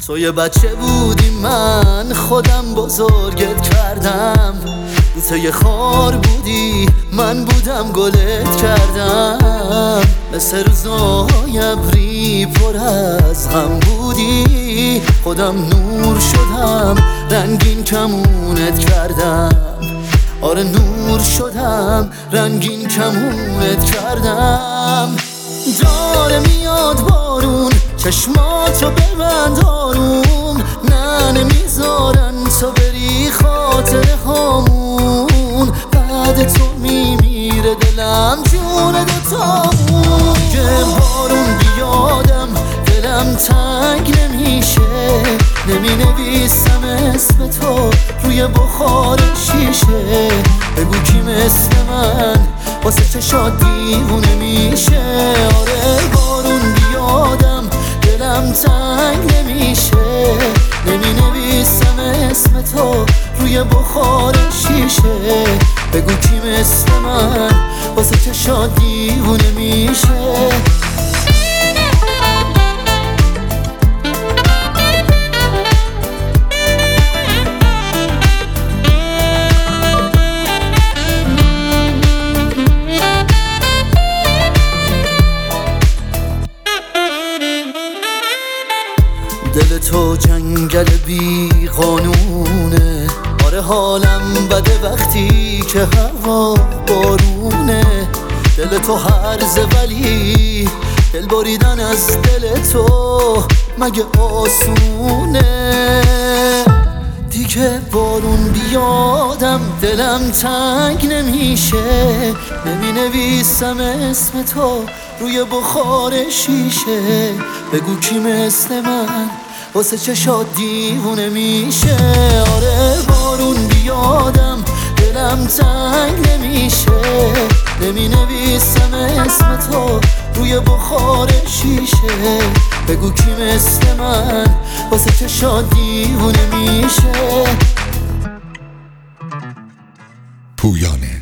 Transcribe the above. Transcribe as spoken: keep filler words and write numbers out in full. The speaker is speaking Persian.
تو یه بچه بودی من خودم بزرگت کردم، تو یه خار بودی من بودم گلت کردم، مثل روزای ابری پر از غم بودی، خودم نور شدم رنگین کمونت کردم. آره نور شدم رنگین کمونت کردم. داره میاد بارون چشماتو ببند آروم، نه نمیذارن تو بری خاطر هامون، بعد تو میمیره دلم جون دوتامون. که بارون بیادم دلم تنگ نمیشه، نمی نویسم اسم تو روی بخار شیشه، بگو کی مثل من واسه چشات دیوونه میشه. آره بارون بیادم دلم تنگ نمیشه، نمی نویسم اسم تو روی بخار شیشه، بگو کی مثل من واسه چشات دیوونه میشه. دل تو جنگل بی قانونه، آره حالم بده وقتی که هوا بارونه. دل تو هرزه ولی دل بریدن از دل تو مگه آسونه؟ دیگه بارون بیادم دلم تنگ نمیشه، نمی نویسم اسم تو روی بخار شیشه، بگو کی مثل من واسه چشات دیوونه میشه. آره بارون بیادم دلم تنگ نمیشه، نمی نویسم اسم تو روی بخار شیشه، بگو کی مثل من واسه چشات دیوونه میشه. پویانه